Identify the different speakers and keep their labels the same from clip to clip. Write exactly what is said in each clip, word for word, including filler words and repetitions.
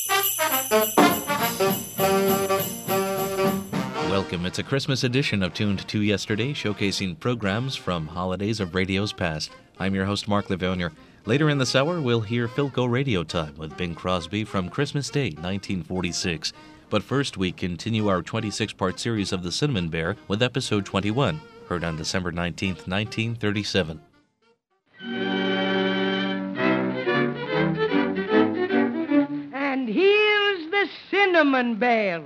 Speaker 1: Welcome. It's a Christmas edition of Tuned to Yesterday, showcasing programs from holidays of radio's past. I'm your host, Mark Livonia. Later in this hour, we'll hear Philco Radio Time with Bing Crosby from Christmas Day, nineteen forty-six. But first, we continue our twenty-six part series of The Cinnamon Bear with episode twenty-one, heard on December nineteenth, nineteen thirty-seven.
Speaker 2: And here's the Cinnamon Bear.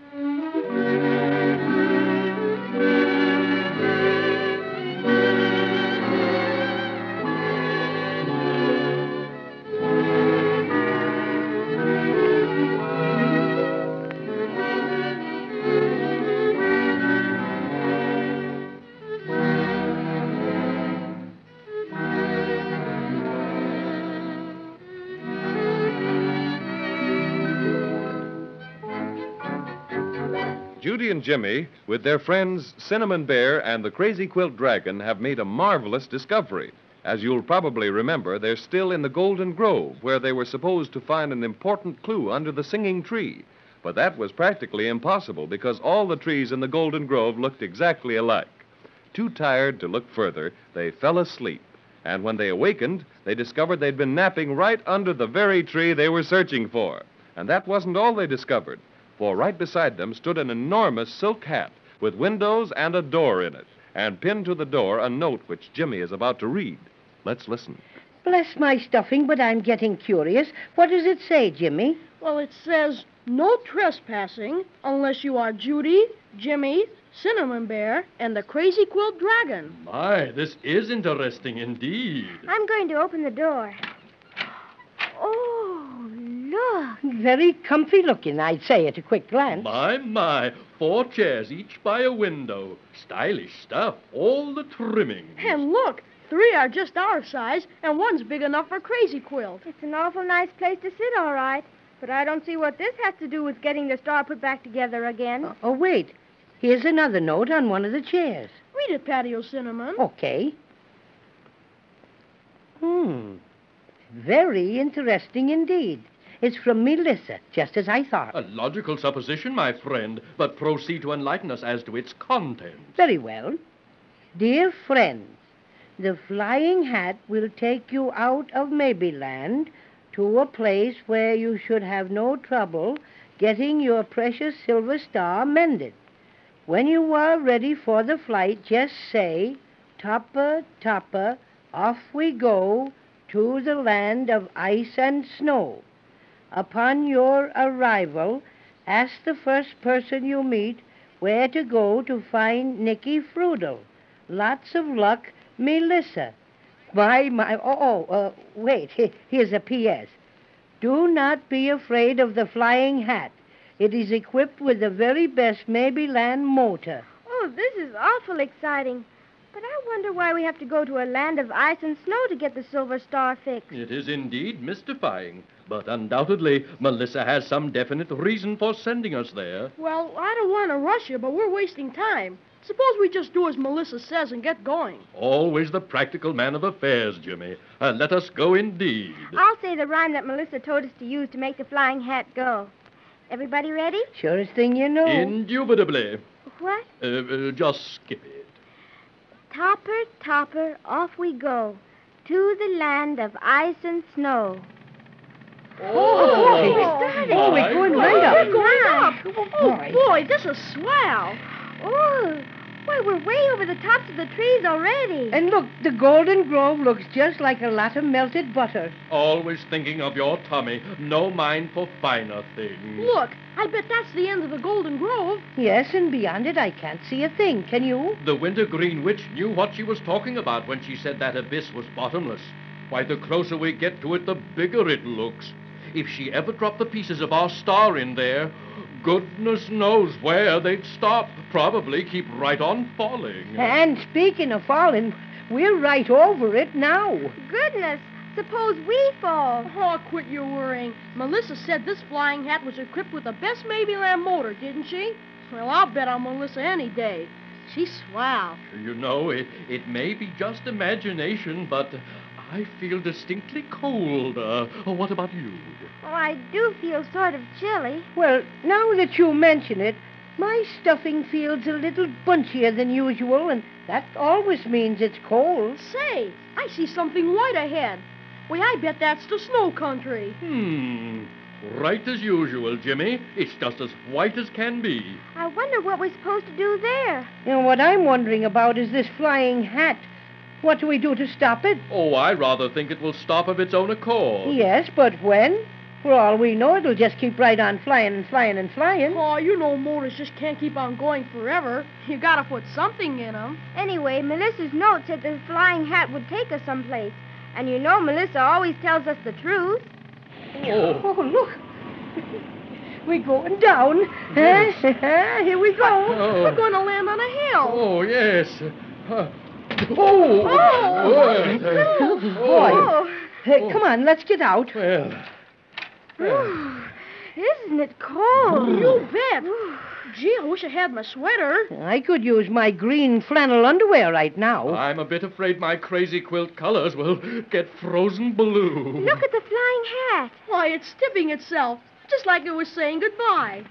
Speaker 3: Judy and Jimmy, with their friends Cinnamon Bear and the Crazy Quilt Dragon, have made a marvelous discovery. As you'll probably remember, they're still in the Golden Grove, where they were supposed to find an important clue under the singing tree. But that was practically impossible because all the trees in the Golden Grove looked exactly alike. Too tired to look further, they fell asleep. And when they awakened, they discovered they'd been napping right under the very tree they were searching for. And that wasn't all they discovered. For right beside them stood an enormous silk hat with windows and a door in it, and pinned to the door a note which Jimmy is about to read. Let's listen.
Speaker 2: Bless my stuffing, but I'm getting curious. What does it say, Jimmy?
Speaker 4: Well, it says, no trespassing unless you are Judy, Jimmy, Cinnamon Bear, and the Crazy Quilt Dragon.
Speaker 5: My, this is interesting indeed.
Speaker 6: I'm going to open the door. Oh, look.
Speaker 2: Very comfy looking, I'd say at a quick glance.
Speaker 5: My, my, four chairs, each by a window. Stylish stuff, all the trimmings.
Speaker 4: And look, three are just our size, and one's big enough for Crazy Quilt.
Speaker 6: It's an awful nice place to sit, all right. But I don't see what this has to do with getting the star put back together again.
Speaker 2: Oh, oh, wait. Here's another note on one of the chairs.
Speaker 4: Read it, Patio Cinnamon.
Speaker 2: Okay. Hmm. Very interesting indeed. It's from Melissa, just as I thought.
Speaker 5: A logical supposition, my friend, but proceed to enlighten us as to its contents.
Speaker 2: Very well. Dear friends, the flying hat will take you out of Maybeland to a place where you should have no trouble getting your precious silver star mended. When you are ready for the flight, just say, Topper, Topper, off we go to the land of ice and snow. Upon your arrival, ask the first person you meet where to go to find Nicky Frudel. Lots of luck, Melissa. My, my, oh, oh, uh, wait, here's a P S. Do not be afraid of the flying hat. It is equipped with the very best Maybeland motor.
Speaker 6: Oh, this is awful exciting. But I wonder why we have to go to a land of ice and snow to get the silver star fixed.
Speaker 5: It is indeed mystifying, but undoubtedly Melissa has some definite reason for sending us there.
Speaker 4: Well, I don't want to rush you, but we're wasting time. Suppose we just do as Melissa says and get going.
Speaker 5: Always the practical man of affairs, Jimmy. Uh, let us go indeed.
Speaker 6: I'll say the rhyme that Melissa told us to use to make the flying hat go. Everybody ready?
Speaker 2: Surest thing you know.
Speaker 5: Indubitably.
Speaker 6: What?
Speaker 5: Uh, uh, just skip it.
Speaker 6: Topper, topper, off we go to the land of ice and snow.
Speaker 2: Oh,
Speaker 4: we
Speaker 2: oh,
Speaker 4: started.
Speaker 2: oh, we're going right up.
Speaker 4: We're going up. Oh,
Speaker 2: Boy.
Speaker 4: boy, this is swell.
Speaker 6: Oh, why, we're way over the tops of the trees already.
Speaker 2: And look, the Golden Grove looks just like a lot of melted butter.
Speaker 5: Always thinking of your tummy. No mind for finer things.
Speaker 4: Look, I bet that's the end of the Golden Grove.
Speaker 2: Yes, and beyond it, I can't see a thing. Can you?
Speaker 5: The Wintergreen Witch knew what she was talking about when she said that abyss was bottomless. Why, the closer we get to it, the bigger it looks. If she ever dropped the pieces of our star in there, goodness knows where they'd stop. Probably keep right on falling.
Speaker 2: And speaking of falling, we're right over it now.
Speaker 6: Goodness, suppose we fall.
Speaker 4: Oh, quit your worrying. Melissa said this flying hat was equipped with the best Maybeland motor, didn't she? Well, I'll bet on Melissa any day. She's swell.
Speaker 5: You know, it, it may be just imagination, but I feel distinctly cold. Uh, what about you?
Speaker 6: Oh, I do feel sort of chilly.
Speaker 2: Well, now that you mention it, my stuffing feels a little bunchier than usual, and that always means it's cold.
Speaker 4: Say, I see something white ahead. Why, I bet that's the snow country.
Speaker 5: Hmm. Right as usual, Jimmy. It's just as white as can be.
Speaker 6: I wonder what we're supposed to do there.
Speaker 2: You know, what I'm wondering about is this flying hat. What do we do to stop it?
Speaker 5: Oh, I rather think it will stop of its own accord.
Speaker 2: Yes, but when? For all we know, it'll just keep right on flying and flying and flying.
Speaker 4: Oh, you know motors just can't keep on going forever. You gotta put something in them.
Speaker 6: Anyway, Melissa's note said the flying hat would take us someplace. And you know Melissa always tells us the truth.
Speaker 5: Oh.
Speaker 2: Oh, look. We're going down.
Speaker 5: Yes.
Speaker 2: Here we go.
Speaker 5: Oh.
Speaker 4: We're going to land on a hill.
Speaker 5: Oh, yes. Uh, oh!
Speaker 4: Oh.
Speaker 5: Oh.
Speaker 2: Boy.
Speaker 6: Oh.
Speaker 2: Hey, come on, let's get out.
Speaker 5: Well,
Speaker 6: Whew. Isn't it cold?
Speaker 4: You bet. Gee, I wish I had my sweater.
Speaker 2: I could use my green flannel underwear right now.
Speaker 5: I'm a bit afraid my crazy quilt colors will get frozen blue.
Speaker 6: Look at the flying hat.
Speaker 4: Why, it's stiffing itself, just like it was saying goodbye.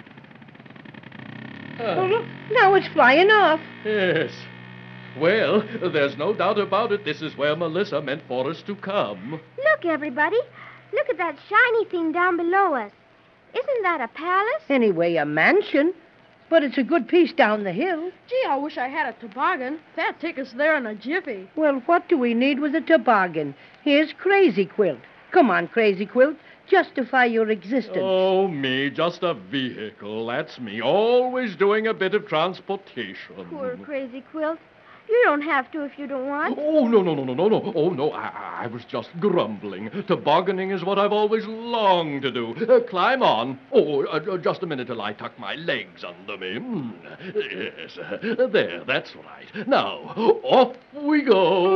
Speaker 5: Uh,
Speaker 2: Oh, look, now it's flying off.
Speaker 5: yes. Well, there's no doubt about it. This is where Melissa meant for us to come.
Speaker 6: Look, everybody. Look at that shiny thing down below us. Isn't that a palace?
Speaker 2: Anyway, a mansion. But it's a good piece down the hill.
Speaker 4: Gee, I wish I had a toboggan. That'd take us there in a jiffy.
Speaker 2: Well, what do we need with a toboggan? Here's Crazy Quilt. Come on, Crazy Quilt. Justify your existence.
Speaker 5: Oh, me, just a vehicle. That's me, always doing a bit of transportation.
Speaker 6: Poor Crazy Quilt. You don't have to if you don't want.
Speaker 5: Oh, no, no, no, no, no, no. Oh, no, I, I was just grumbling. Tobogganing is what I've always longed to do. Uh, climb on. Oh, uh, just a minute till I tuck my legs under me. Mm. Yes, uh, there, that's right. Now, off we go.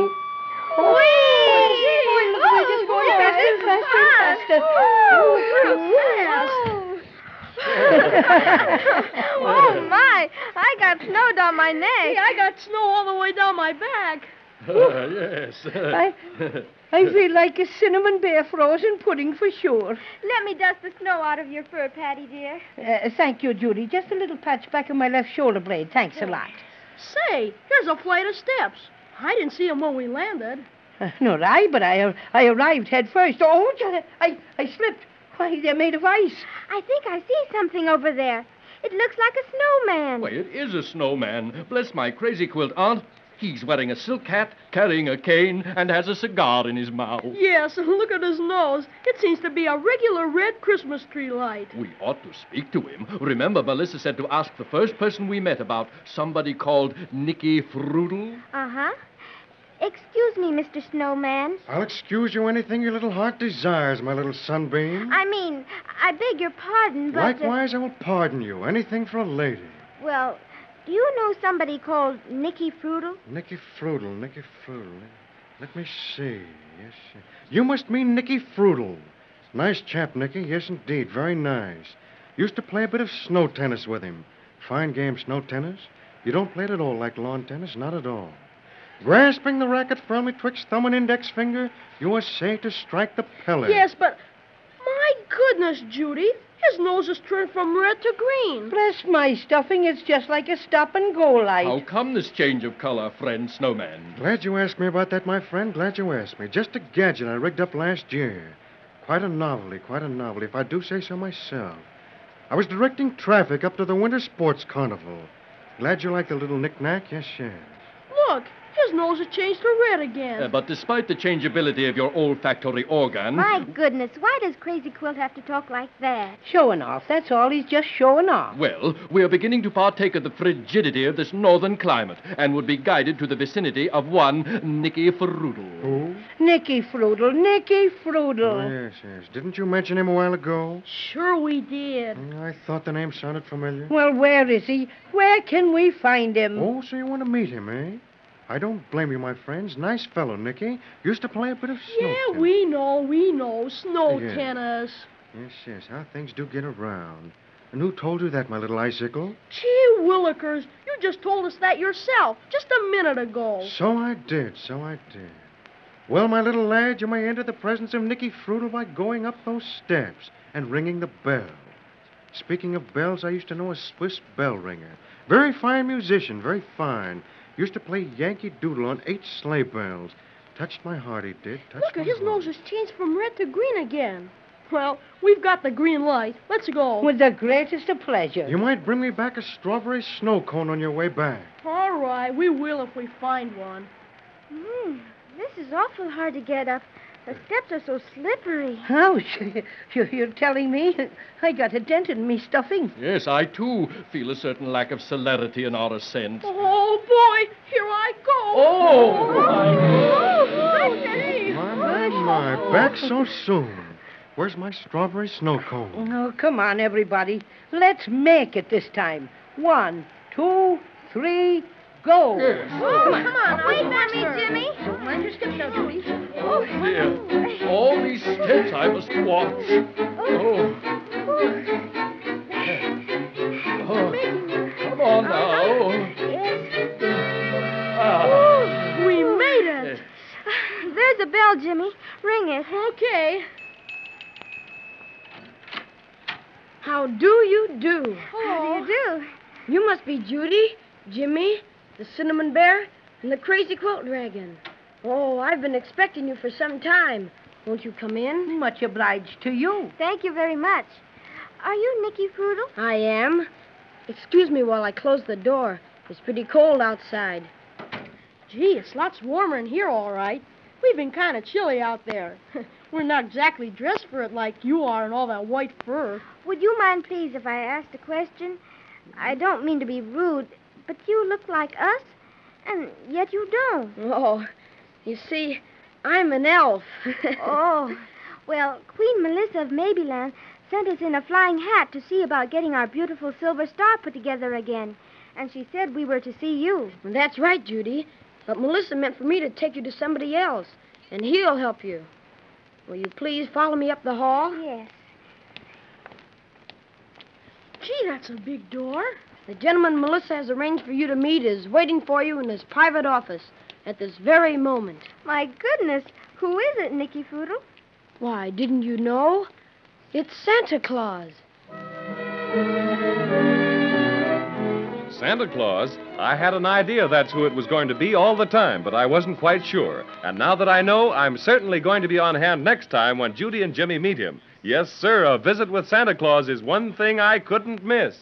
Speaker 6: Whee!
Speaker 2: Boy, look, we're just going faster and faster and faster.
Speaker 6: Oh, oh, my. I got snow down my neck.
Speaker 4: Hey, I got snow all the way down my back.
Speaker 5: Uh, yes.
Speaker 2: I, I feel like a cinnamon bear frozen pudding for sure.
Speaker 6: Let me dust the snow out of your fur, Patty, dear.
Speaker 2: Uh, thank you, Judy. Just a little patch back of my left shoulder blade. Thanks a lot.
Speaker 4: Say, here's a flight of steps. I didn't see them when we landed.
Speaker 2: Uh, nor I, but I, I arrived head first. Oh, I, I slipped. Why, they're made of ice.
Speaker 6: I think I see something over there. It looks like a snowman.
Speaker 5: Why, it is a snowman. Bless my crazy quilt, Aunt. He's wearing a silk hat, carrying a cane, and has a cigar in his mouth.
Speaker 4: Yes, and look at his nose. It seems to be a regular red Christmas tree light.
Speaker 5: We ought to speak to him. Remember, Melissa said to ask the first person we met about somebody called Nicky Frudel?
Speaker 6: Uh-huh. Excuse me, Mister Snowman.
Speaker 7: I'll excuse you anything your little heart desires, my little sunbeam.
Speaker 6: I mean, I beg your pardon, but... uh,
Speaker 7: Likewise, I will pardon you. Anything for a lady.
Speaker 6: well, do you know somebody called Nicky Frudel?
Speaker 7: Nicky Frudel, Nicky Frudel. Let me see. Yes, sir. You must mean Nicky Frudel. Nice chap, Nicky. Yes, indeed. Very nice. Used to play a bit of snow tennis with him. Fine game, snow tennis. You don't play it at all like lawn tennis, not at all. Grasping the racket firmly twixt thumb and index finger, you are safe to strike the pellet.
Speaker 4: Yes, but my goodness, Judy, his nose is turned from red to green.
Speaker 2: Bless my stuffing, it's just like a stop-and-go light.
Speaker 5: How come this change of color, friend Snowman?
Speaker 7: Glad you asked me about that, my friend. Glad you asked me. Just a gadget I rigged up last year. Quite a novelty, quite a novelty, if I do say so myself. I was directing traffic up to the Winter Sports Carnival. Glad you like the little knick-knack? Yes, yes.
Speaker 4: Look, his nose has changed to red again.
Speaker 5: Uh, but despite the changeability of your olfactory organ...
Speaker 6: My goodness, why does Crazy Quilt have to talk like that?
Speaker 2: Showing off, that's all. He's just showing off.
Speaker 5: Well, we are beginning to partake of the frigidity of this northern climate and would be guided to the vicinity of one Nicky Frudel.
Speaker 7: Who?
Speaker 2: Nicky Frudel, Nicky Frudel.
Speaker 7: Oh, yes, yes. Didn't you mention him a while ago?
Speaker 4: Sure we did.
Speaker 7: Mm, I thought the name sounded familiar.
Speaker 2: Well, where is he? Where can we find him?
Speaker 7: Oh, so you want to meet him, eh? I don't blame you, my friends. Nice fellow, Nicky. Used to play a bit of snow
Speaker 4: Yeah,
Speaker 7: tennis.
Speaker 4: we know, we know. Snow
Speaker 7: Yeah.
Speaker 4: tennis.
Speaker 7: Yes, yes. How things do get around. And who told you that, my little icicle?
Speaker 4: Gee willikers, you just told us that yourself just a minute ago.
Speaker 7: So I did, so I did. Well, my little lad, you may enter the presence of Nicky Frudel by going up those steps. and ringing the bell. Speaking of bells, I used to know a Swiss bell ringer. Very fine musician, very fine. Used to play Yankee Doodle on eight sleigh bells. Touched my heart, he did. Touched
Speaker 4: Look,
Speaker 7: my
Speaker 4: his
Speaker 7: heart.
Speaker 4: nose has changed from red to green again. Well, we've got the green light. Let's go.
Speaker 2: With the greatest of pleasure.
Speaker 7: You might bring me back a strawberry snow cone on your way back.
Speaker 4: All right, we will if we find one.
Speaker 6: Hmm, this is awful hard to get up. The steps are so slippery.
Speaker 2: Ouch. You're, you're telling me I got a dent in me stuffing.
Speaker 5: Yes, I, too, feel a certain lack of celerity in our ascent.
Speaker 4: Oh, boy, here I go.
Speaker 5: Oh,
Speaker 6: Oh, steady.
Speaker 7: My, my, my. Back so soon. Where's my strawberry snow cone?
Speaker 2: Oh, come on, everybody. Let's make it this time. One, two, three, go.
Speaker 5: Yes.
Speaker 4: Oh, come on. now,
Speaker 6: Wait
Speaker 4: watch
Speaker 6: for me,
Speaker 4: her.
Speaker 6: Jimmy.
Speaker 2: Don't mind your steps now, Judy.
Speaker 5: Oh, dear. All these steps I must watch. Oh. Oh. Come on now. Ah.
Speaker 4: We made it.
Speaker 6: There's a bell, Jimmy. Ring it.
Speaker 4: Okay. How do you do?
Speaker 6: How do you do?
Speaker 4: You must be Judy, Jimmy, the Cinnamon Bear, and the Crazy Quilt Dragon. Oh, I've been expecting you for some time. Won't you come in?
Speaker 2: Much obliged to you.
Speaker 6: Thank you very much. Are you Nicky Frudel?
Speaker 4: I am. Excuse me while I close the door. It's pretty cold outside. Gee, it's lots warmer in here, all right. We've been kind of chilly out there. We're not exactly dressed for it like you are in all that white fur.
Speaker 6: Would you mind, please, if I asked a question? I don't mean to be rude, but you look like us, and yet you don't.
Speaker 4: Oh, you see, I'm an elf.
Speaker 6: Oh, well, Queen Melissa of Maybeland sent us in a flying hat to see about getting our beautiful silver star put together again. And she said we were to see you.
Speaker 4: That's right, Judy. But Melissa meant for me to take you to somebody else, and he'll help you. Will you please follow me up the hall?
Speaker 6: Yes.
Speaker 4: Gee, that's a big door. The gentleman Melissa has arranged for you to meet is waiting for you in his private office at this very moment.
Speaker 6: My goodness, who is it, Nicky Frudel?
Speaker 4: Why, didn't you know? It's Santa Claus.
Speaker 3: Santa Claus? I had an idea that's who it was going to be all the time, but I wasn't quite sure. And now that I know, I'm certainly going to be on hand next time when Judy and Jimmy meet him. Yes, sir, a visit with Santa Claus is one thing I couldn't miss.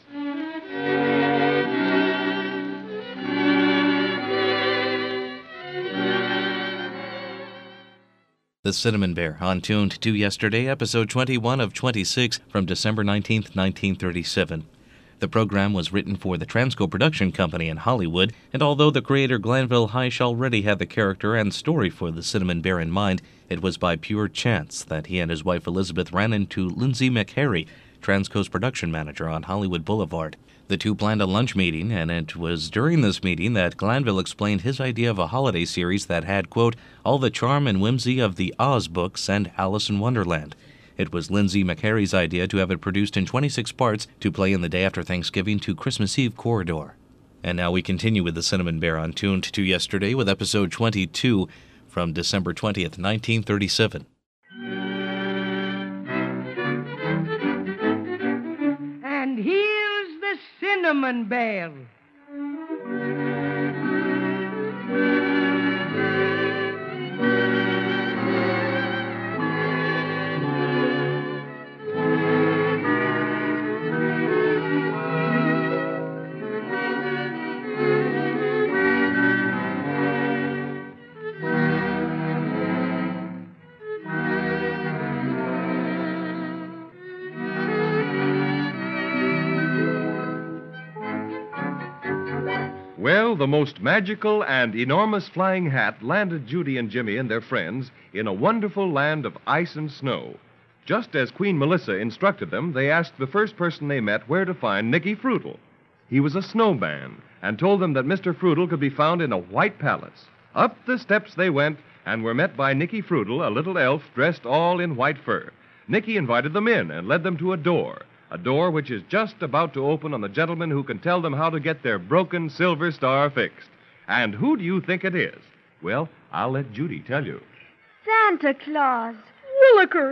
Speaker 1: The Cinnamon Bear, on Tuned to Yesterday, episode twenty-one of twenty-six from December nineteenth, nineteen thirty-seven. The program was written for the Transco Production Company in Hollywood, and although the creator Glanville Heish already had the character and story for the Cinnamon Bear in mind, it was by pure chance that he and his wife Elizabeth ran into Lindsay McHarry, Transco's production manager on Hollywood Boulevard. The two planned a lunch meeting, and it was during this meeting that Glanville explained his idea of a holiday series that had, quote, all the charm and whimsy of the Oz books and Alice in Wonderland. It was Lindsay McHarry's idea to have it produced in twenty-six parts to play in the day after Thanksgiving to Christmas Eve corridor. And now we continue with the Cinnamon Bear on Tuned to Yesterday with episode twenty-two from December twentieth, nineteen thirty-seven.
Speaker 2: And here's the Cinnamon Bear.
Speaker 3: Well, the most magical and enormous flying hat landed Judy and Jimmy and their friends in a wonderful land of ice and snow. Just as Queen Melissa instructed them, they asked the first person they met where to find Nicky Frudel. He was a snowman and told them that Mister Frudel could be found in a white palace. Up the steps they went and were met by Nicky Frudel, a little elf dressed all in white fur. Nicky invited them in and led them to a door. A door which is just about to open on the gentleman who can tell them how to get their broken silver star fixed. And who do you think it is? Well, I'll let Judy tell you.
Speaker 6: Santa Claus.
Speaker 4: Willikers, you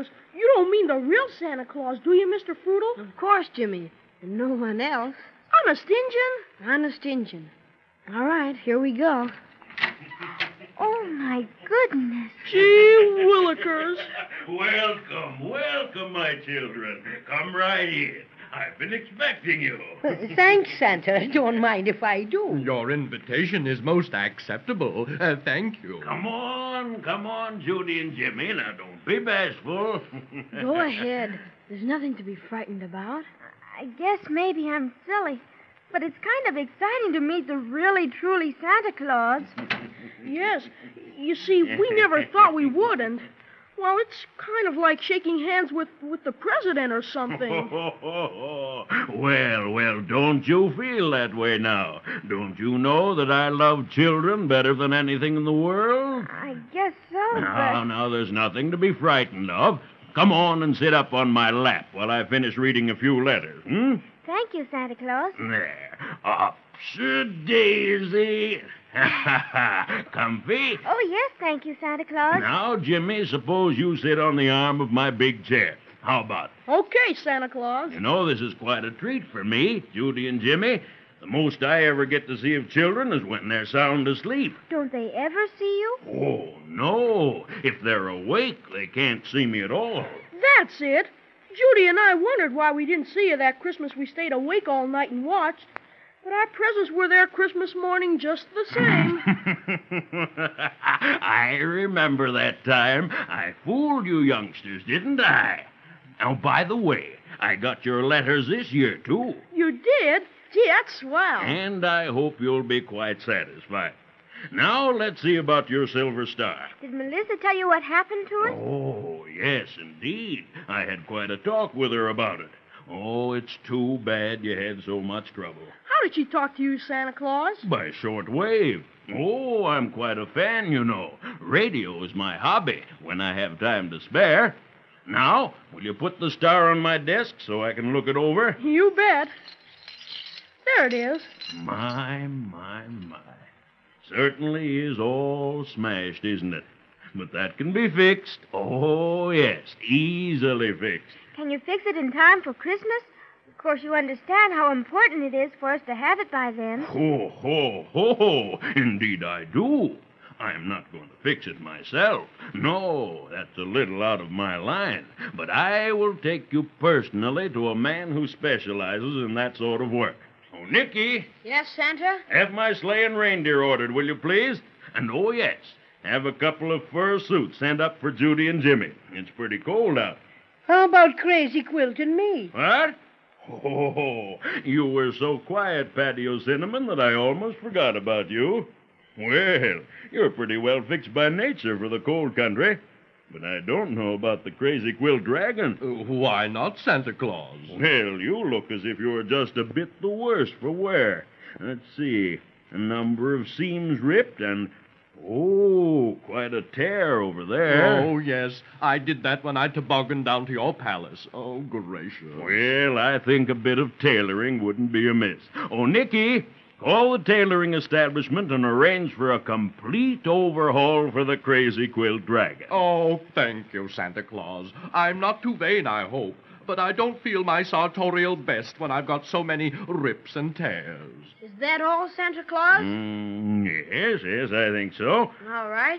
Speaker 4: you don't mean the real Santa Claus, do you, Mister Frutal?
Speaker 2: Of course, Jimmy. And no one else.
Speaker 4: Honest Injun?
Speaker 2: Honest Injun. All right, here we go.
Speaker 6: Oh, my goodness.
Speaker 4: Gee willikers.
Speaker 8: Welcome, welcome, my children. Come right in. I've been expecting you.
Speaker 2: Uh, thanks, Santa. Don't mind if I do.
Speaker 5: Your invitation is most acceptable. Uh, thank you.
Speaker 8: Come on, come on, Judy and Jimmy. Now, don't be bashful.
Speaker 4: Go ahead. There's nothing to be frightened about.
Speaker 6: I guess maybe I'm silly, but it's kind of exciting to meet the really, truly Santa Claus.
Speaker 4: Yes. You see, we never thought we would, and, well, it's kind of like shaking hands with, with the president or something.
Speaker 8: Well, well, don't you feel that way now? Don't you know that I love children better than anything in the world?
Speaker 6: I guess so,
Speaker 8: Now,
Speaker 6: but...
Speaker 8: now, there's nothing to be frightened of. Come on and sit up on my lap while I finish reading a few letters, hmm?
Speaker 6: Thank you, Santa Claus.
Speaker 8: There. Upsy-daisy. Comfy?
Speaker 6: Oh, yes, thank you, Santa Claus.
Speaker 8: Now, Jimmy, suppose you sit on the arm of my big chair. How about it?
Speaker 4: Okay, Santa Claus.
Speaker 8: You know, this is quite a treat for me, Judy and Jimmy. The most I ever get to see of children is when they're sound asleep.
Speaker 6: Don't they ever see you?
Speaker 8: Oh, no. If they're awake, they can't see me at all.
Speaker 4: That's it. Judy and I wondered why we didn't see you that Christmas we stayed awake all night and watched. But our presents were there Christmas morning just the same.
Speaker 8: I remember that time. I fooled you youngsters, didn't I? Now, by the way, I got your letters this year, too.
Speaker 4: You did? Gee, that's swell.
Speaker 8: And I hope you'll be quite satisfied. Now, let's see about your silver star.
Speaker 6: Did Melissa tell you what happened to it?
Speaker 8: Oh, yes, indeed. I had quite a talk with her about it. Oh, it's too bad you had so much trouble.
Speaker 4: How did she talk to you, Santa Claus?
Speaker 8: By shortwave. Oh, I'm quite a fan, you know. Radio is my hobby when I have time to spare. Now, will you put the star on my desk so I can look it over?
Speaker 4: You bet. There it is.
Speaker 8: My, my, my. Certainly is all smashed, isn't it? But that can be fixed. Oh, yes, easily fixed.
Speaker 6: Can you fix it in time for Christmas? Of course, you understand how important it is for us to have it by then.
Speaker 8: Ho, ho, ho. Indeed I do. I'm not going to fix it myself. No, that's a little out of my line. But I will take you personally to a man who specializes in that sort of work. Oh, Nicky,
Speaker 2: Yes, Santa?
Speaker 8: have my sleigh and reindeer ordered, will you please? And oh, yes, have a couple of fur suits sent up for Judy and Jimmy. It's pretty cold out.
Speaker 2: How about Crazy Quilt and me?
Speaker 8: What? Oh, you were so quiet, Patio Cinnamon, that I almost forgot about you. Well, you're pretty well fixed by nature for the cold country. But I don't know about the Crazy Quilt Dragon.
Speaker 5: Uh, why not, Santa Claus?
Speaker 8: Well, you look as if you were just a bit the worse for wear. Let's see. A number of seams ripped and... Oh, quite a tear over there.
Speaker 5: Oh, yes. I did that when I tobogganed down to your palace. Oh, gracious.
Speaker 8: Well, I think a bit of tailoring wouldn't be amiss. Oh, Nicky, call the tailoring establishment and arrange for a complete overhaul for the Crazy Quilt Dragon.
Speaker 5: Oh, thank you, Santa Claus. I'm not too vain, I hope, but I don't feel my sartorial best when I've got so many rips and tears.
Speaker 4: Is that all, Santa Claus?
Speaker 8: Mm, yes, yes, I think so.
Speaker 4: All right.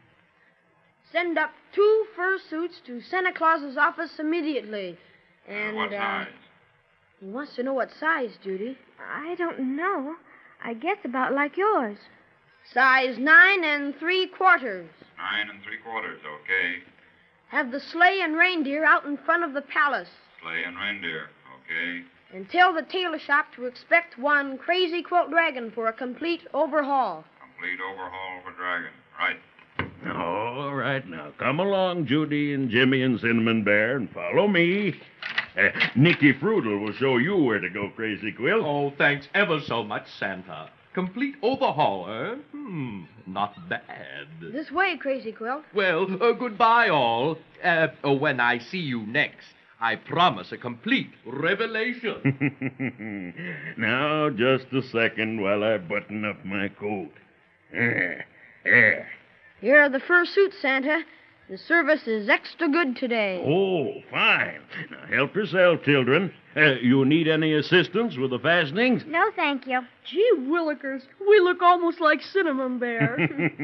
Speaker 4: Send up two fur suits to Santa Claus's office immediately. And,
Speaker 8: what
Speaker 4: uh,
Speaker 8: size?
Speaker 4: he wants to know what size, Judy.
Speaker 6: I don't know. I guess about like yours.
Speaker 4: Size nine and three quarters.
Speaker 9: Nine and three quarters, okay.
Speaker 4: Have the sleigh and reindeer out in front of the palace.
Speaker 9: Sleigh and reindeer, okay.
Speaker 4: And tell the tailor shop to expect one Crazy Quilt Dragon for a complete overhaul.
Speaker 9: Complete overhaul for Dragon. Right.
Speaker 8: All right, now come along, Judy and Jimmy and Cinnamon Bear, and follow me. Uh, Nicky Frutal will show you where to go, Crazy Quilt.
Speaker 5: Oh, thanks ever so much, Santa. Complete overhaul, eh? Hmm, not bad.
Speaker 4: This way, Crazy Quilt.
Speaker 5: Well, uh, goodbye, all. Uh, uh, when I see you next, I promise a complete revelation.
Speaker 8: Now, just a second while I button up my coat. There, there.
Speaker 4: Here are the fur suits, Santa. The service is extra good today.
Speaker 8: Oh, fine. Now, help yourself, children. Uh, you need any assistance with the fastenings?
Speaker 6: No, thank you.
Speaker 4: Gee willikers, we look almost like Cinnamon Bear.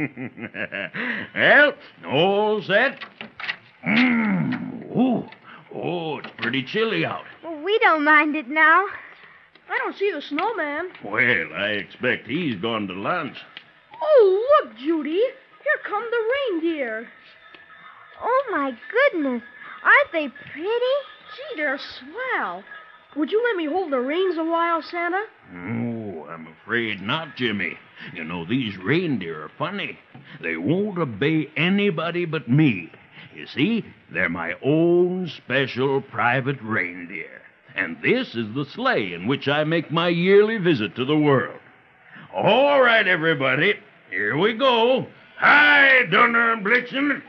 Speaker 8: Well, all set. Mm. Oh, oh, it's pretty chilly out.
Speaker 6: Well, we don't mind it now.
Speaker 4: I don't see the snowman.
Speaker 8: Well, I expect he's gone to lunch.
Speaker 4: Oh, look, Judy. Here come the reindeer.
Speaker 6: Oh, my goodness. Aren't they pretty?
Speaker 4: Gee, they're swell. Would you let me hold the reins a while, Santa?
Speaker 8: Oh, I'm afraid not, Jimmy. You know, these reindeer are funny. They won't obey anybody but me. You see, they're my own special private reindeer. And this is the sleigh in which I make my yearly visit to the world. All right, everybody. Here we go. Hi, Donner and Blitzen.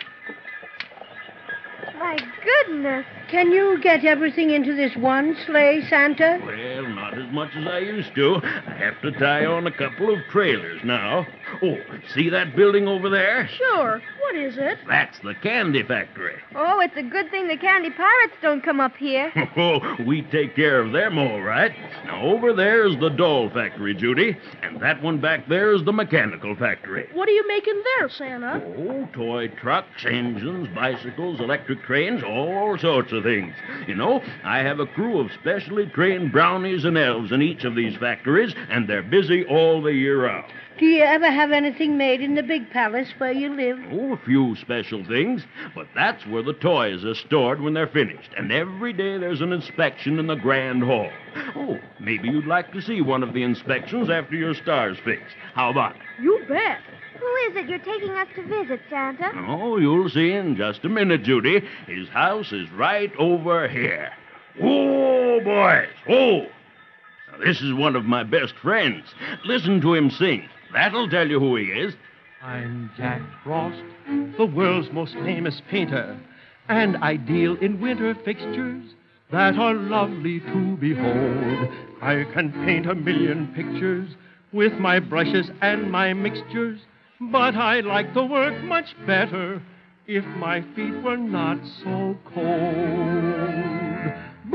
Speaker 6: My goodness.
Speaker 2: Can you get everything into this one sleigh, Santa?
Speaker 8: Well, not as much as I used to. I have to tie on a couple of trailers now. Oh, see that building over there?
Speaker 4: Sure. What is it?
Speaker 8: That's the candy factory.
Speaker 6: Oh, it's a good thing the candy pirates don't come up here.
Speaker 8: Oh, we take care of them all right. Now, over there is the doll factory, Judy, and that one back there is the mechanical factory.
Speaker 4: What are you making there, Santa?
Speaker 8: Oh, toy trucks, engines, bicycles, electric trains, all sorts of things. You know, I have a crew of specially trained brownies and elves in each of these factories, and they're busy all the year round.
Speaker 2: Do you ever have anything made in the big palace where you live?
Speaker 8: Oh, a few special things, but that's where the toys are stored when they're finished. And every day there's an inspection in the grand hall. Oh, maybe you'd like to see one of the inspections after your star's fixed. How about it?
Speaker 4: You bet.
Speaker 6: Who is it you're taking us to visit, Santa?
Speaker 8: Oh, you'll see in just a minute, Judy. His house is right over here. Oh, boys. Oh. Now, this is one of my best friends. Listen to him sing. That'll tell you who he is.
Speaker 10: I'm Jack Frost, the world's most famous painter, and I deal in winter fixtures that are lovely to behold. I can paint a million pictures with my brushes and my mixtures, but I like the work much better if my feet were not so cold.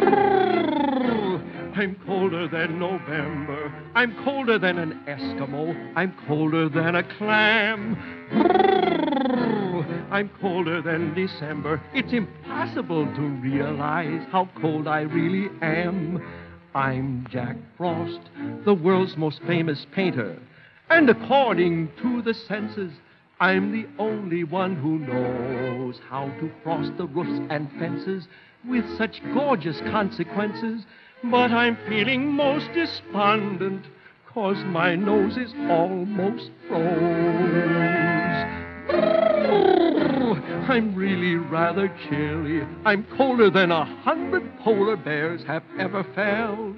Speaker 10: Brrr, I'm colder than November. I'm colder than an Eskimo. I'm colder than a clam. Brrr, I'm colder than December. It's impossible to realize how cold I really am. I'm Jack Frost, the world's most famous painter. And according to the census, I'm the only one who knows how to frost the roofs and fences with such gorgeous consequences. But I'm feeling most despondent, 'cause my nose is almost froze. Brrr, I'm really rather chilly. I'm colder than a hundred polar bears have ever felt.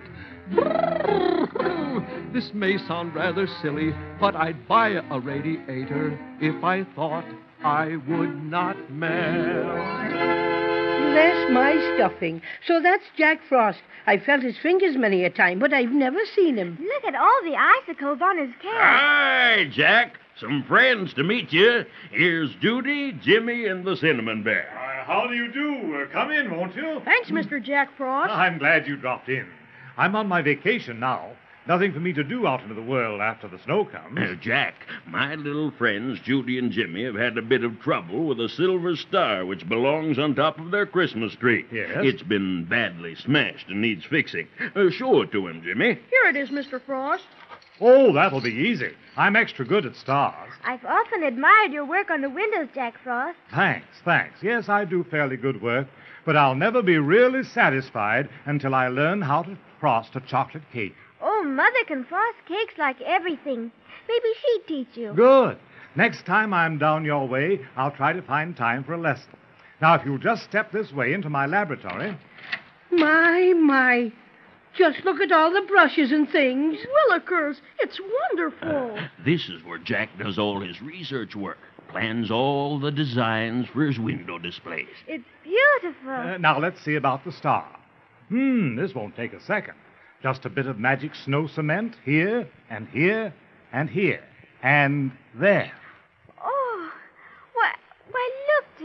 Speaker 10: Brrr, this may sound rather silly, but I'd buy a radiator if I thought I would not melt.
Speaker 2: Bless my stuffing. So that's Jack Frost. I've felt his fingers many a time, but I've never seen him.
Speaker 6: Look at all the icicles on his cap.
Speaker 8: Hi, Jack. Some friends to meet you. Here's Judy, Jimmy, and the Cinnamon Bear.
Speaker 11: Uh, how do you do? Uh, come in, won't you?
Speaker 4: Thanks, Mister Jack Frost.
Speaker 11: I'm glad you dropped in. I'm on my vacation now. Nothing for me to do out into the world after the snow comes.
Speaker 8: Uh, Jack, my little friends, Judy and Jimmy, have had a bit of trouble with a silver star which belongs on top of their Christmas tree.
Speaker 11: Yes?
Speaker 8: It's been badly smashed and needs fixing. Uh, show it to him, Jimmy.
Speaker 4: Here it is, Mister Frost.
Speaker 11: Oh, that'll be easy. I'm extra good at stars.
Speaker 6: I've often admired your work on the windows, Jack Frost.
Speaker 11: Thanks, thanks. Yes, I do fairly good work, but I'll never be really satisfied until I learn how to frost a chocolate cake.
Speaker 6: Oh, Mother can frost cakes like everything. Maybe she'd teach you.
Speaker 11: Good. Next time I'm down your way, I'll try to find time for a lesson. Now, if you'll just step this way into my laboratory.
Speaker 2: My, my. Just look at all the brushes and things.
Speaker 4: Willikers, it's wonderful.
Speaker 8: Uh, this is where Jack does all his research work. Plans all the designs for his window displays.
Speaker 6: It's beautiful.
Speaker 11: Uh, now, let's see about the star. Hmm, this won't take a second. Just a bit of magic snow cement here, and here, and here, and there.
Speaker 6: Oh, why, why, look, Jimmy.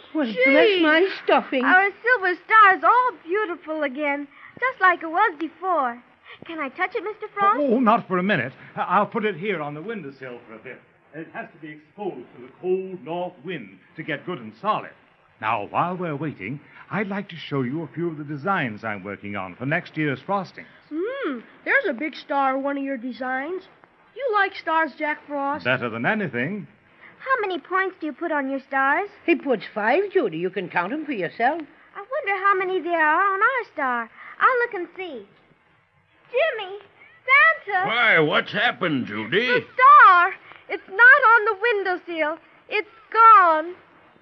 Speaker 2: Well,
Speaker 6: Gee,
Speaker 2: bless my stuffing.
Speaker 6: Our silver star is all beautiful again, just like it was before. Can I touch it, Mister Frost?
Speaker 11: Oh, not for a minute. I- I'll put it here on the windowsill for a bit. It has to be exposed to the cold north wind to get good and solid. Now, while we're waiting, I'd like to show you a few of the designs I'm working on for next year's frosting.
Speaker 4: Hmm, there's a big star in one of your designs. You like stars, Jack Frost?
Speaker 11: Better than anything.
Speaker 6: How many points do you put on your stars?
Speaker 2: He puts five, Judy. You can count them for yourself.
Speaker 6: I wonder how many there are on our star. I'll look and see. Jimmy, Santa,
Speaker 8: Why, what's happened, Judy?
Speaker 6: the star. It's not on the windowsill. It's gone.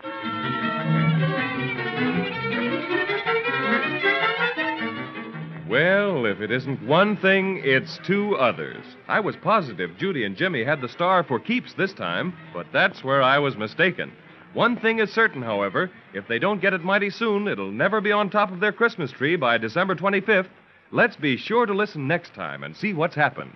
Speaker 3: Well, if it isn't one thing, it's two others. I was positive Judy and Jimmy had the star for keeps this time, but that's where I was mistaken. One thing is certain, however. If they don't get it mighty soon, it'll never be on top of their Christmas tree by December twenty-fifth. Let's be sure to listen next time and see what's happened.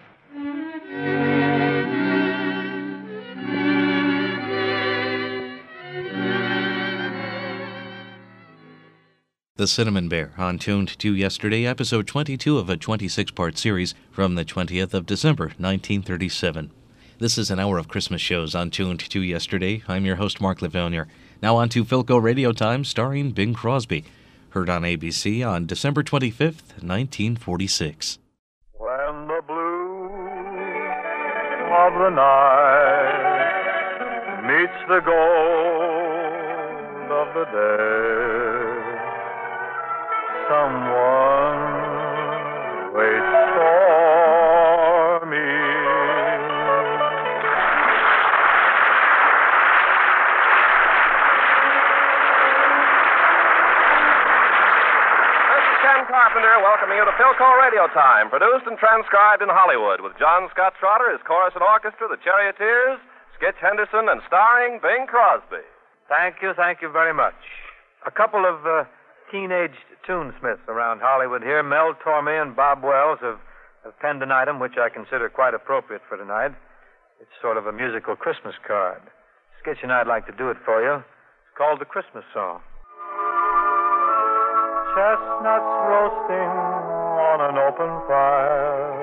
Speaker 1: The Cinnamon Bear, on Tuned to Yesterday, episode twenty-two of a twenty-six part series from the twentieth of December, nineteen thirty-seven. This is an hour of Christmas shows on Tuned to Yesterday. I'm your host, Mark Livonia. Now on to Philco Radio Time, starring Bing Crosby. Heard on A B C on December twenty-fifth, nineteen forty-six.
Speaker 12: When the blue of the night meets the gold of the day, someone waits for me.
Speaker 13: Ken Carpenter welcoming you to Philco Radio Time, produced and transcribed in Hollywood with John Scott Trotter, his chorus and orchestra, the Charioteers, Skitch Henderson, and starring Bing Crosby.
Speaker 14: Thank you, thank you very much. A couple of uh, teenage tunesmiths around Hollywood here, Mel Tormey and Bob Wells, have, have penned an item which I consider quite appropriate for tonight. It's sort of a musical Christmas card. Skitch and I'd like to do it for you. It's called the Christmas Song.
Speaker 12: Chestnuts roasting on an open fire,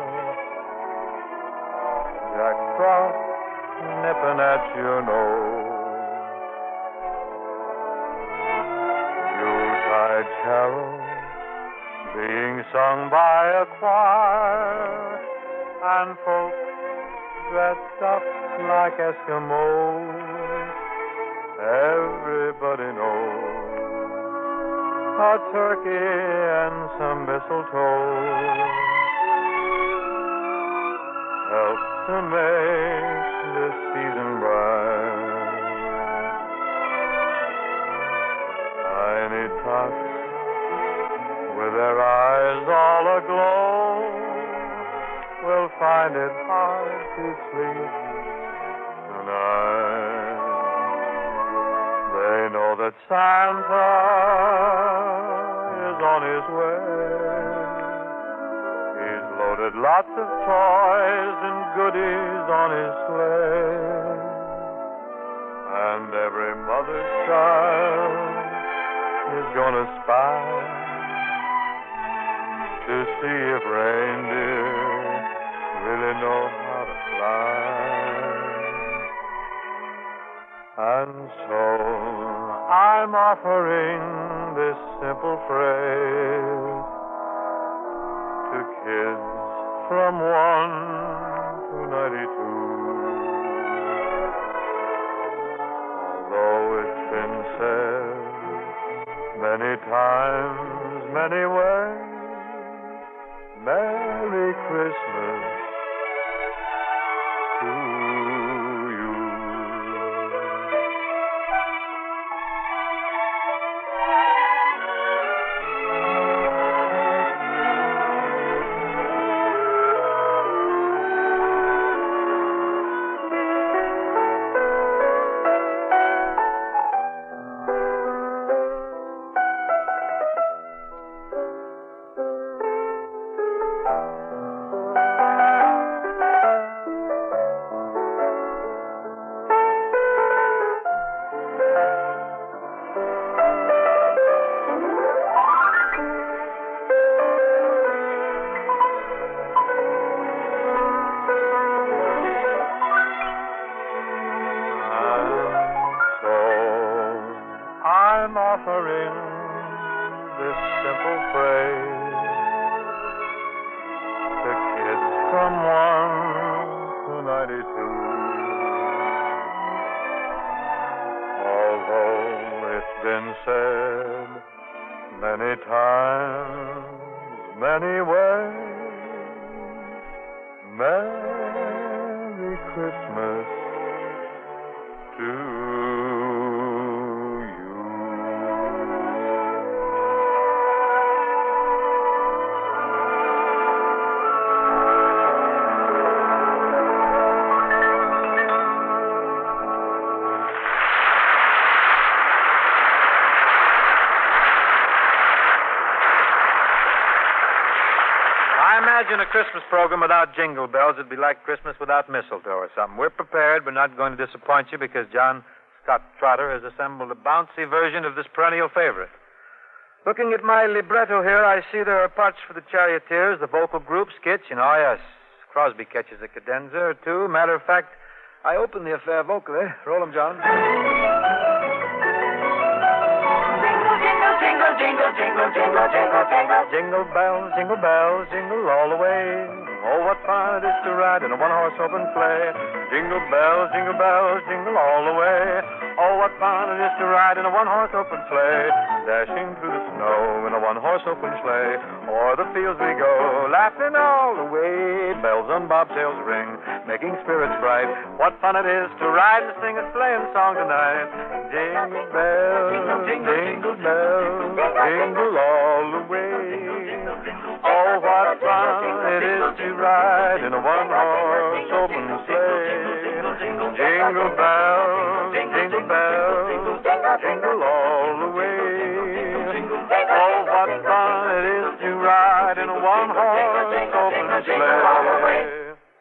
Speaker 12: Jack Frost nipping at your nose, Yuletide carols being sung by a choir, and folks dressed up like Eskimos. Everybody knows a turkey and some mistletoe help to make this season bright. Tiny tots with their eyes all aglow will find it hard to sleep tonight. They know that Santa on his way. He's loaded lots of toys and goodies on his sleigh. And every mother's child is gonna spy to see if reindeer really know how to fly. And so I'm offering this simple phrase to kids from one to ninety-two. Although it's been said many times, many ways, Merry Christmas to you. many ways. Merry Christmas to you.
Speaker 14: I imagine a Christmas program without jingle bells would be like Christmas without mistletoe or something. We're prepared. We're not going to disappoint you because John Scott Trotter has assembled a bouncy version of this perennial favorite. Looking at my libretto here, I see there are parts for the Charioteers, the vocal group, skits, you know, yes. Crosby catches a cadenza or two. Matter of fact, I open the affair vocally. Roll 'em, John. Jingle, jingle, jingle, jingle, jingle, jingle. Jingle bells, jingle bells, jingle all the way. Oh, what fun it is to ride in a one-horse open sleigh. Jingle bells, jingle bells, jingle all the way. Oh, what fun it is to ride in a one-horse open sleigh. Dashing through the snow in a one-horse open sleigh. O'er the fields we go, laughing all the way. Bells on bobtails ring, making spirits bright. What fun it is to ride and sing a sleighing song tonight. Jingle bells, jingle bells, jingle all the way. Oh, what fun it is to ride in a one-horse open sleigh. Jingle bells, jingle bells, jingle all the way. Oh, what fun it is to ride in a one-horse open sleigh.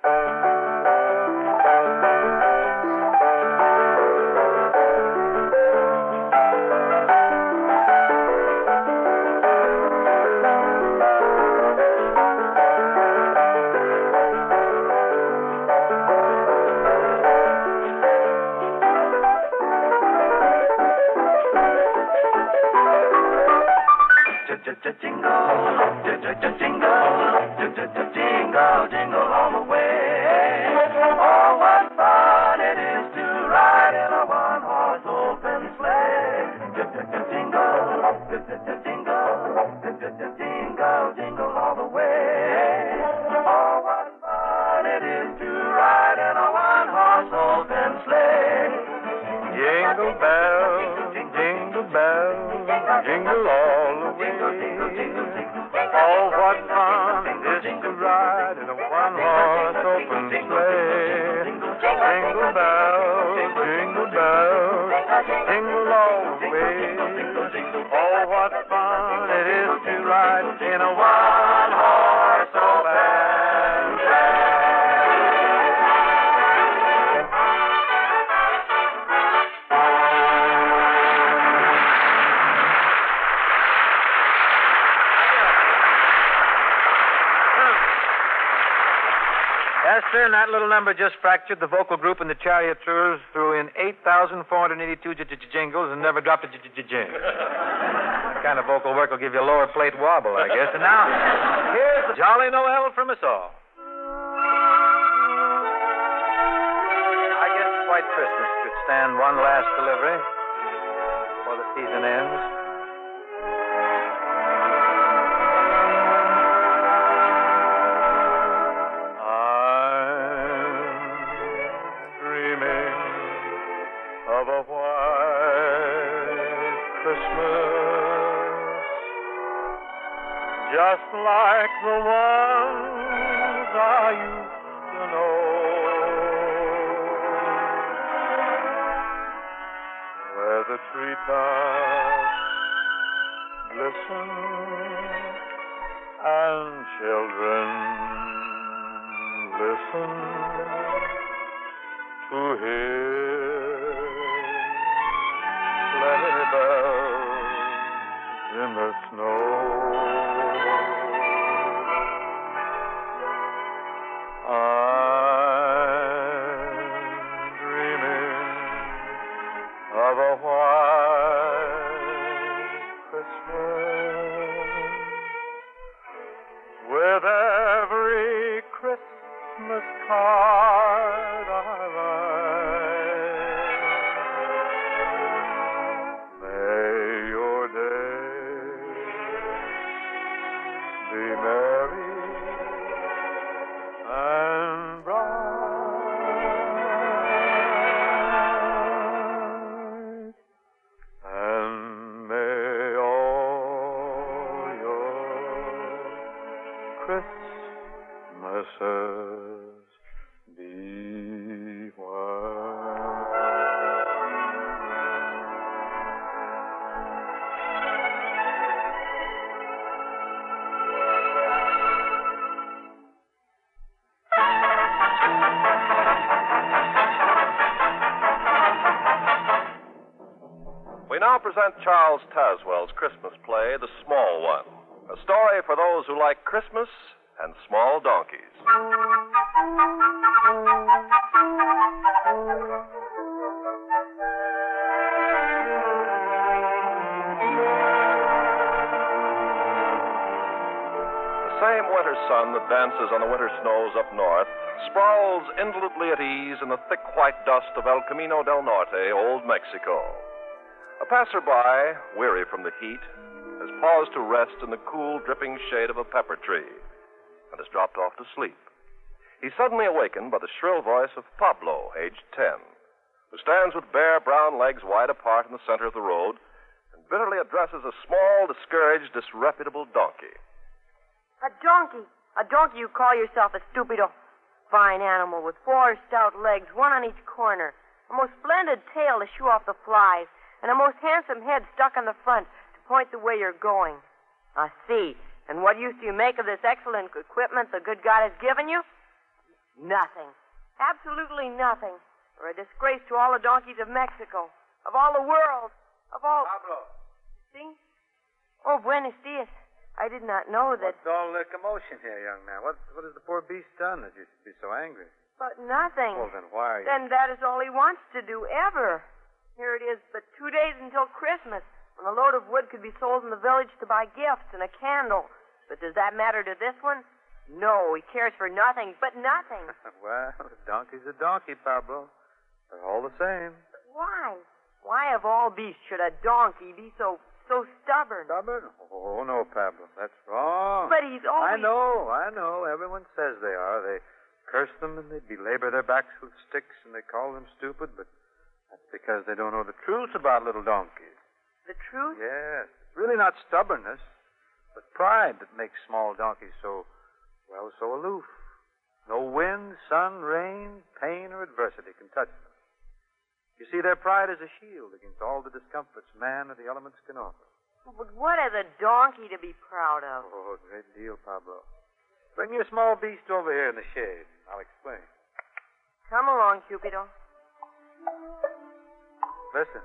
Speaker 14: And that little number just fractured the vocal group and the Charioteers threw in eight thousand four hundred eighty-two jingles and never dropped a jing. That kind of vocal work will give you a lower plate wobble, I guess. And now, here's the Jolly Noel from us all. I guess White Christmas could stand one last delivery before the season ends.
Speaker 12: Just like the ones I used to know, where the treetops glisten and children listen to hear sleigh bells in the snow. May your day be merry. Christmases be white.
Speaker 13: We now present Charles Tazwell's Christmas play, The Small One, a story for those who like Christmas and small donkeys. The same winter sun that dances on the winter snows up north sprawls indolently at ease in the thick white dust of El Camino del Norte, Old Mexico. A passerby, weary from the heat, has paused to rest in the cool, dripping shade of a pepper tree and has dropped off to sleep. He's suddenly awakened by the shrill voice of Pablo, aged ten, who stands with bare brown legs wide apart in the center of the road and bitterly addresses a small, discouraged, disreputable donkey.
Speaker 15: A donkey? A donkey you call yourself a stupido. Fine animal with four stout legs, one on each corner, a most splendid tail to shoo off the flies, and a most handsome head stuck on the front to point the way you're going. I see. And what use do you make of this excellent equipment the good God has given you? Nothing. Absolutely nothing. You're a disgrace to all the donkeys of Mexico, of all the world, of all...
Speaker 14: Pablo.
Speaker 15: See? Oh, buenos dias. I did not know that...
Speaker 14: What's all the commotion here, young man? What, what has the poor beast done that you should be so angry?
Speaker 15: But nothing.
Speaker 14: Well, then why are you...
Speaker 15: Then that is all he wants to do, ever. Here it is but two days until Christmas, when a load of wood could be sold in the village to buy gifts and a candle. But does that matter to this one? No, he cares for nothing, but nothing.
Speaker 14: Well, a donkey's a donkey, Pablo. They're all the same.
Speaker 15: But why? Why of all beasts should a donkey be so so stubborn?
Speaker 14: Stubborn? Oh, no, Pablo. That's wrong.
Speaker 15: But he's always...
Speaker 14: I know, I know. Everyone says they are. They curse them and they belabor their backs with sticks and they call them stupid, but that's because they don't know the truth about little donkeys.
Speaker 15: The truth?
Speaker 14: Yes. It's really not stubbornness, but pride that makes small donkeys so, well, so aloof. No wind, sun, rain, pain, or adversity can touch them. You see, their pride is a shield against all the discomforts man or the elements can offer.
Speaker 15: But what has a donkey to be proud of?
Speaker 14: Oh, a great deal, Pablo. Bring your small beast over here in the shade. I'll explain.
Speaker 15: Come along, Cupido.
Speaker 14: Listen.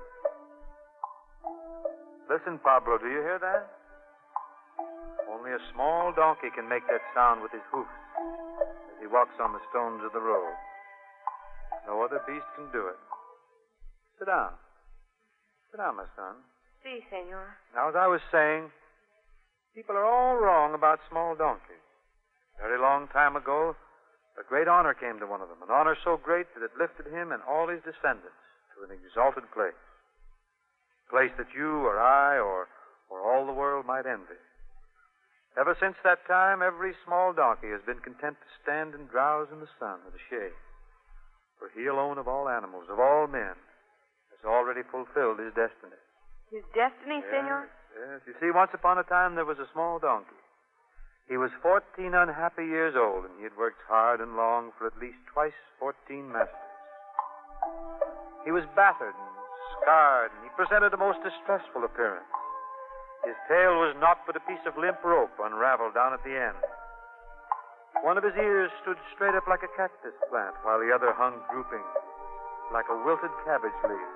Speaker 14: Listen, Pablo, do you hear that? Only a small donkey can make that sound with his hoofs as he walks on the stones of the road. No other beast can do it. Sit down. Sit down, my son.
Speaker 15: Si, senor.
Speaker 14: Now, as I was saying, people are all wrong about small donkeys. A very long time ago, a great honor came to one of them, an honor so great that it lifted him and all his descendants to an exalted place. A place that you or I or, or all the world might envy. Ever since that time, every small donkey has been content to stand and drowse in the sun or the shade. For he alone of all animals, of all men, has already fulfilled his destiny.
Speaker 15: His destiny,
Speaker 14: yes,
Speaker 15: senor?
Speaker 14: Yes. You see, once upon a time there was a small donkey. He was fourteen unhappy years old, and he had worked hard and long for at least twice fourteen masters. He was battered and scarred, and he presented a most distressful appearance. His tail was naught but a piece of limp rope unraveled down at the end. One of his ears stood straight up like a cactus plant, while the other hung drooping like a wilted cabbage leaf.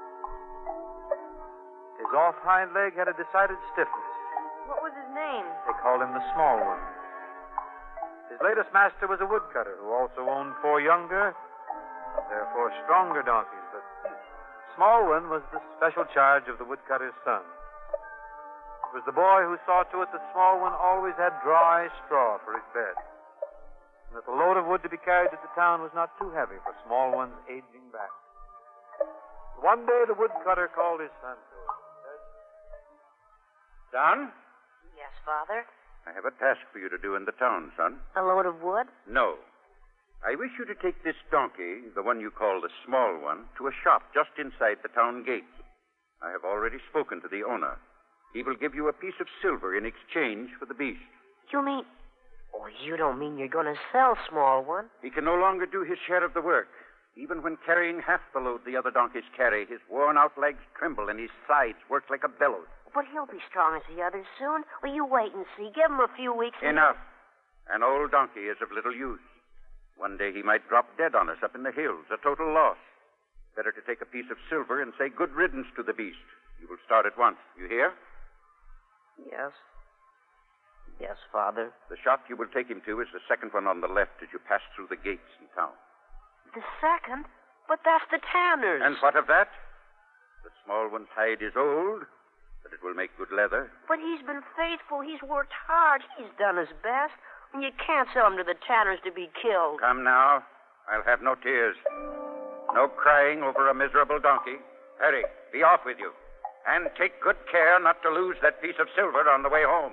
Speaker 14: His off hind leg had a decided stiffness.
Speaker 15: What was his name?
Speaker 14: They called him the Small One. His latest master was a woodcutter who also owned four younger, therefore stronger donkeys, but Small One was the special charge of the woodcutter's son. It was the boy who saw to it that Small One always had dry straw for his bed, and that the load of wood to be carried to the town was not too heavy for Small One's aging back. One day the woodcutter called his son to him and said,
Speaker 16: Son?
Speaker 15: Yes, Father?
Speaker 16: I have a task for you to do in the town, son.
Speaker 15: A load of wood?
Speaker 16: No. I wish you to take this donkey, the one you call the Small One, to a shop just inside the town gate. I have already spoken to the owner. He will give you a piece of silver in exchange for the beast.
Speaker 15: You mean... Oh, Well, you don't mean you're going to sell Small One.
Speaker 16: He can no longer do his share of the work. Even when carrying half the load the other donkeys carry, his worn-out legs tremble and his sides work like a bellows.
Speaker 15: But he'll be strong as the others soon. Well, you wait and see. Give him a few weeks. And...
Speaker 16: Enough. An old donkey is of little use. One day he might drop dead on us up in the hills, a total loss. Better to take a piece of silver and say good riddance to the beast. You will start at once. You hear?
Speaker 15: Yes. Yes, Father.
Speaker 16: The shop you will take him to is the second one on the left as you pass through the gates in town.
Speaker 15: The second? But that's the tanner's.
Speaker 16: And what of that? The small one's hide is old, but it will make good leather.
Speaker 15: But he's been faithful. He's worked hard. He's done his best. And you can't sell him to the tanner's to be killed.
Speaker 16: Come now. I'll have no tears. No crying over a miserable donkey. Hurry, be off with you. And take good care not to lose that piece of silver on the way home.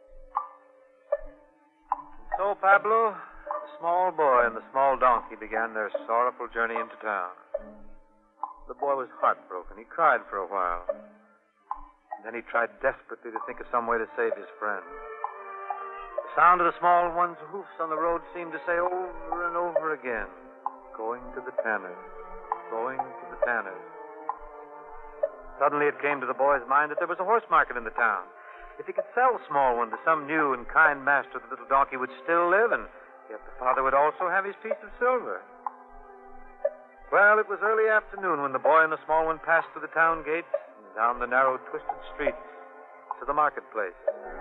Speaker 14: So, Pablo, the small boy and the small donkey began their sorrowful journey into town. The boy was heartbroken. He cried for a while. And then he tried desperately to think of some way to save his friend. The sound of the small one's hoofs on the road seemed to say over and over again, going to the tanner's, going to the tanner's. Suddenly it came to the boy's mind that there was a horse market in the town. If he could sell Small One to some new and kind master, the little donkey would still live, and yet the father would also have his piece of silver. Well, it was early afternoon when the boy and the small one passed through the town gates and down the narrow, twisted streets to the marketplace.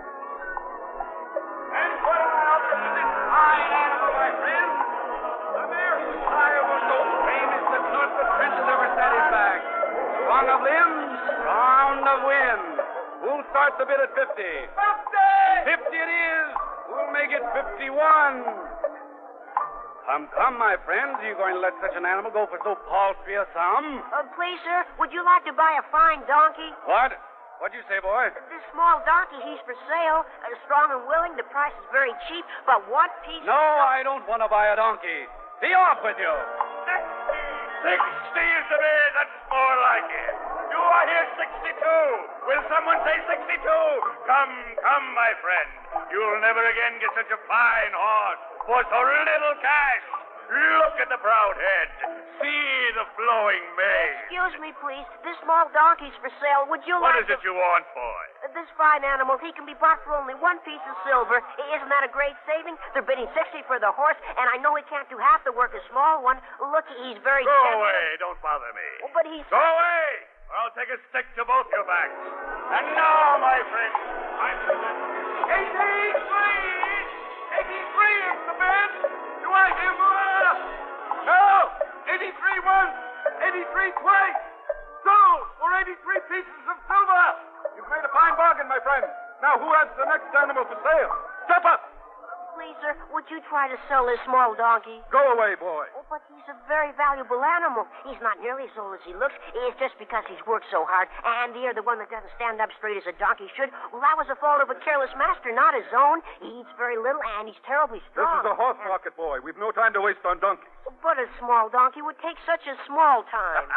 Speaker 17: And what about this fine animal, my friend? The mare whose sire was so famous that not the princes ever set his back. Strong of limbs, round of wind. Who'll start the bid at fifty? Fifty! Fifty it is. We'll make it fifty-one. Come, come, my friends. Are you going to let such an animal go for so paltry a sum?
Speaker 15: Uh, please, sir, would you like to buy a fine donkey?
Speaker 17: What? What'd you say, boy?
Speaker 15: This small donkey, he's for sale. Uh, strong and willing. The price is very cheap, but one piece...
Speaker 17: No, I don't want to buy a donkey. Be off with you. Sixty is the bid. That's more like it. Do I hear sixty-two? Will someone say sixty-two? Come, come, my friend. You'll never again get such a fine horse for so little cash. Look at the proud head. See the flowing mane.
Speaker 15: Excuse me, please. This small donkey's for sale. Would you
Speaker 17: What
Speaker 15: like
Speaker 17: is
Speaker 15: to...
Speaker 17: it you want, boy?
Speaker 15: Uh, This fine animal, he can be bought for only one piece of silver. Isn't that a great saving? They're bidding sixty for the horse, and I know he can't do half the work a small one. Look, he's very...
Speaker 17: Go
Speaker 15: gentle.
Speaker 17: away. Don't bother me.
Speaker 15: Oh, but he's...
Speaker 17: Go away, or I'll take a stick to both your backs. And now, my friend, I'm... eighty-three! eighty-three is the bid! Do I hear more? No! eighty-three once! eighty-three twice! Sold for eighty-three pieces of silver! You've made a fine bargain, my friend. Now, who has the next animal for sale? Step up!
Speaker 15: Please, sir, would you try to sell this small donkey?
Speaker 17: Go away, boy.
Speaker 15: Oh, but he's a very valuable animal. He's not nearly as old as he looks. It's just because he's worked so hard. And the other one that doesn't stand up straight as a donkey should, well, that was the fault of a careless master, not his own. He eats very little, and he's terribly
Speaker 17: This
Speaker 15: strong.
Speaker 17: is a horse market, boy. We've no time to waste on donkeys.
Speaker 15: But a small donkey would take such a small time.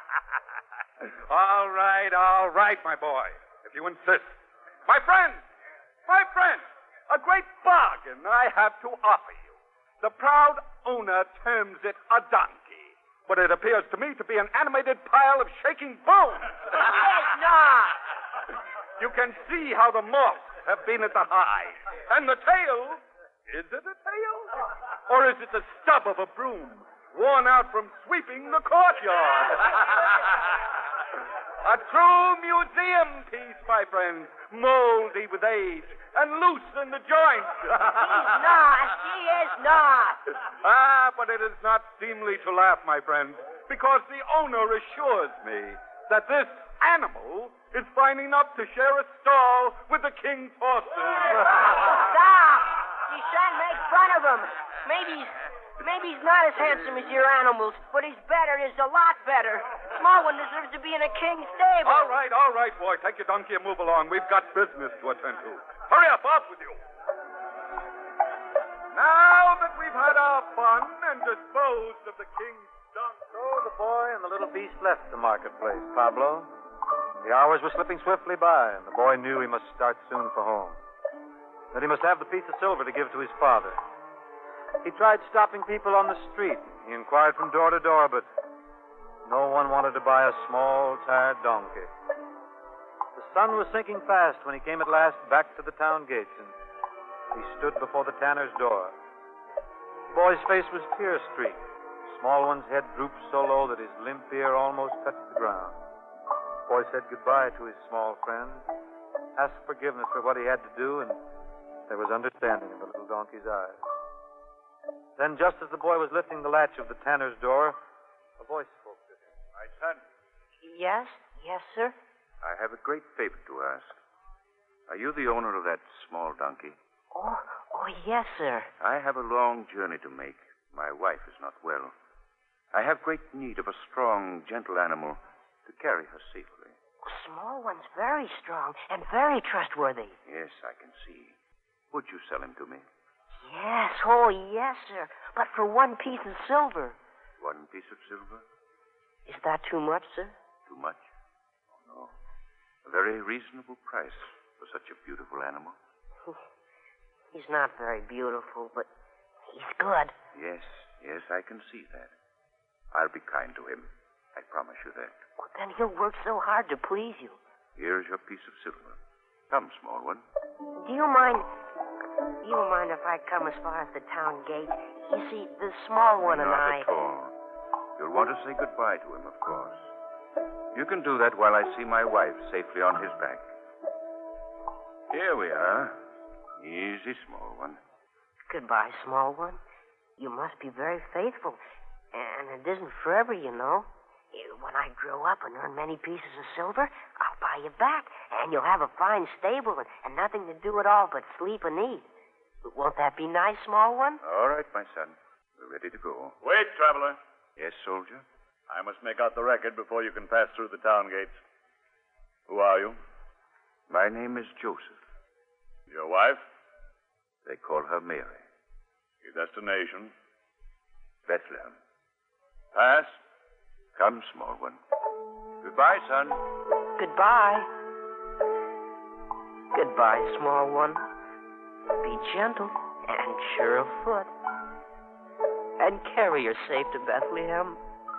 Speaker 17: All right, all right, my boy. If you insist. My friend! My friend! A great bargain I have to offer you. The proud owner terms it a donkey, but it appears to me to be an animated pile of shaking bones.
Speaker 15: Yes, not.
Speaker 17: You can see how the moths have been at the hide. And the tail, is it a tail? Or is it the stub of a broom, worn out from sweeping the courtyard? A true museum piece, my friend, moldy with age and loose in the joints.
Speaker 15: He's not. He is not.
Speaker 17: Ah, but it is not seemly to laugh, my friend, because the owner assures me that this animal is fine enough to share a stall with the king's horses.
Speaker 15: Stop! You shan't make fun of him. Maybe he's, maybe he's not as handsome as your animals, but he's better. He's a lot better. Small one deserves to be in a king's stable.
Speaker 17: All right, all right, boy. Take your donkey and move along. We've got business to attend to. Hurry up, off with you. Now that we've had our fun and disposed of the king's donkey...
Speaker 14: So the boy and the little beast left the marketplace, Pablo. The hours were slipping swiftly by, and the boy knew he must start soon for home. that he must have the piece of silver to give to his father. He tried stopping people on the street. He inquired from door to door, but no one wanted to buy a small, tired donkey. The sun was sinking fast when he came at last back to the town gates, and he stood before the tanner's door. The boy's face was tear-streaked. The small one's head drooped so low that his limp ear almost touched the ground. The boy said goodbye to his small friend, asked forgiveness for what he had to do, and there was understanding in the little donkey's eyes. Then, just as the boy was lifting the latch of the tanner's door, a voice spoke to him.
Speaker 16: My son,
Speaker 15: Yes? Yes, sir?
Speaker 16: I have a great favor to ask. Are you the owner of that small donkey?
Speaker 15: Oh, oh, yes, sir.
Speaker 16: I have a long journey to make. My wife is not well. I have great need of a strong, gentle animal to carry her safely.
Speaker 15: The small one's very strong and very trustworthy.
Speaker 16: Yes, I can see. Would you sell him to me?
Speaker 15: Yes, oh, yes, sir. But for one piece of silver.
Speaker 16: One piece of silver?
Speaker 15: Is that too much, sir?
Speaker 16: Too much? Oh, no. A very reasonable price for such a beautiful animal.
Speaker 15: He's not very beautiful, but he's good.
Speaker 16: Yes, yes, I can see that. I'll be kind to him. I promise you that.
Speaker 15: Well, then he'll work so hard to please you.
Speaker 16: Here's your piece of silver. Come, small one.
Speaker 15: Do you mind... Do you mind if I come as far as the town gate? You see, the small one and I...
Speaker 16: Not at all. You'll want to say goodbye to him, of course. You can do that while I see my wife safely on his back. Here we are. Easy, small one.
Speaker 15: Goodbye, small one. You must be very faithful. And it isn't forever, you know. When I grow up and earn many pieces of silver, I'll buy you back. And you'll have a fine stable and, and nothing to do at all but sleep and eat. Won't that be nice, small one?
Speaker 16: All right, my son. We're ready to go.
Speaker 18: Wait, traveler.
Speaker 16: Yes, soldier?
Speaker 18: I must make out the record before you can pass through the town gates. Who are you?
Speaker 16: My name is Joseph.
Speaker 18: Your wife?
Speaker 16: They call her Mary.
Speaker 18: Your destination?
Speaker 16: Bethlehem.
Speaker 18: Pass.
Speaker 16: Come, small one. Goodbye, son.
Speaker 15: Goodbye. Goodbye, small one. Be gentle and sure of foot. And carry her safe to Bethlehem.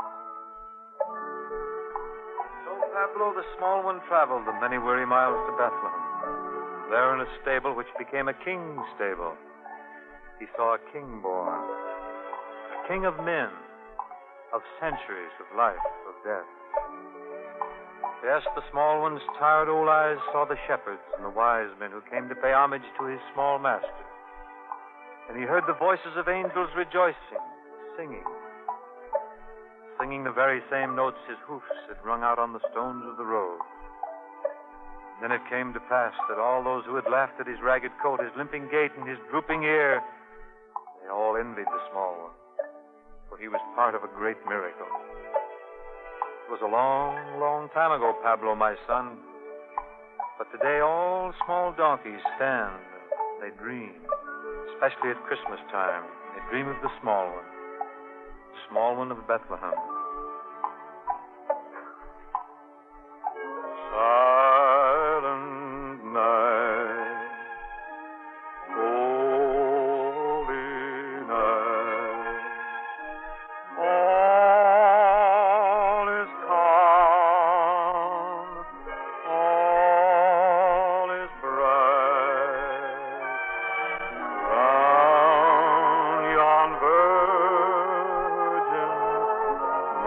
Speaker 14: So Pablo the small one traveled the many weary miles to Bethlehem. There in a stable which became a king's stable, he saw a king born. A king of men, of centuries, of life, of death. Yes, the small one's tired old eyes saw the shepherds and the wise men who came to pay homage to his small master. And he heard the voices of angels rejoicing, singing. Singing the very same notes his hoofs had rung out on the stones of the road. Then it came to pass that all those who had laughed at his ragged coat, his limping gait, and his drooping ear, they all envied the small one, for he was part of a great miracle. It was a long, long time ago, Pablo, my son, but today all small donkeys stand and they dream, especially at Christmas time. They dream of the small one, the small one of Bethlehem. Silent night, holy night, all is calm, all is bright, round yon virgin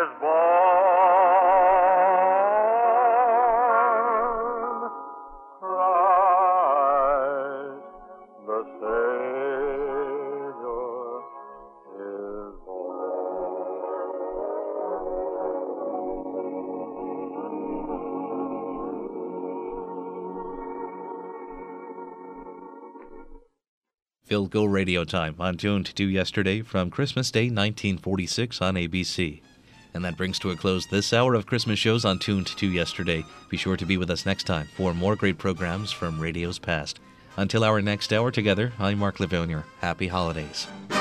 Speaker 12: is born. Christ the Savior is
Speaker 1: Philco Radio Time on Tuned to Yesterday from Christmas Day nineteen forty-six on A B C. And that brings to a close this hour of Christmas shows on Tuned to Yesterday. Be sure to be with us next time for more great programs from radio's past. Until our next hour together, I'm Mark Livonia. Happy holidays.